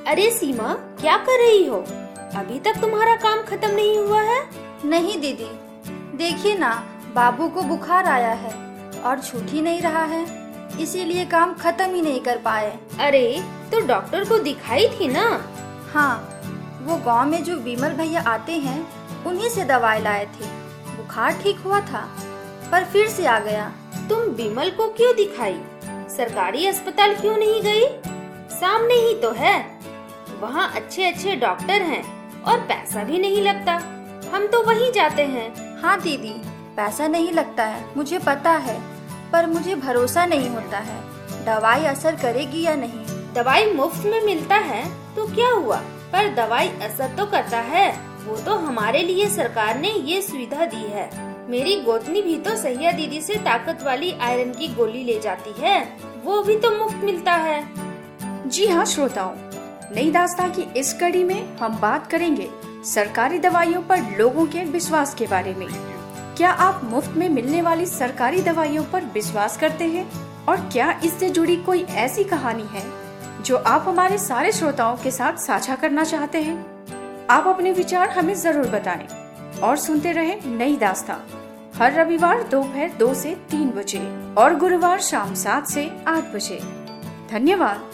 अरे सीमा, क्या कर रही हो? अभी तक तुम्हारा काम खत्म नहीं हुआ है? नहीं दीदी, देखिए ना, बाबू को बुखार आया है और छूट ही नहीं रहा है, इसीलिए काम खत्म ही नहीं कर पाए। अरे तो डॉक्टर को दिखाई थी ना? हाँ, वो गांव में जो विमल भैया आते हैं उन्हीं से दवाई लाए थे। बुखार ठीक हुआ था पर फिर से आ गया। तुम विमल को क्यों दिखाई? सरकारी अस्पताल क्यों नहीं गई? सामने ही तो है, वहाँ अच्छे अच्छे डॉक्टर हैं और पैसा भी नहीं लगता। हम तो वहीं जाते हैं। हाँ दीदी, पैसा नहीं लगता है, मुझे पता है, पर मुझे भरोसा नहीं होता है दवाई असर करेगी या नहीं। दवाई मुफ्त में मिलता है तो क्या हुआ, पर दवाई असर तो करता है। वो तो हमारे लिए सरकार ने ये सुविधा दी है। मेरी गोतनी भी तो सहिया दीदी से ताकत वाली आयरन की गोली ले जाती है, वो भी तो मुफ्त मिलता है। जी हाँ श्रोताओं, नई दास्तां की इस कड़ी में हम बात करेंगे सरकारी दवाइयों पर लोगों के विश्वास के बारे में। क्या आप मुफ्त में मिलने वाली सरकारी दवाइयों पर विश्वास करते हैं? और क्या इससे जुड़ी कोई ऐसी कहानी है जो आप हमारे सारे श्रोताओं के साथ साझा करना चाहते हैं? आप अपने विचार हमें जरूर बताएं और सुनते रहें नई दास्तां हर रविवार दोपहर 2 से 3 बजे और गुरुवार शाम 7 से 8 बजे। धन्यवाद।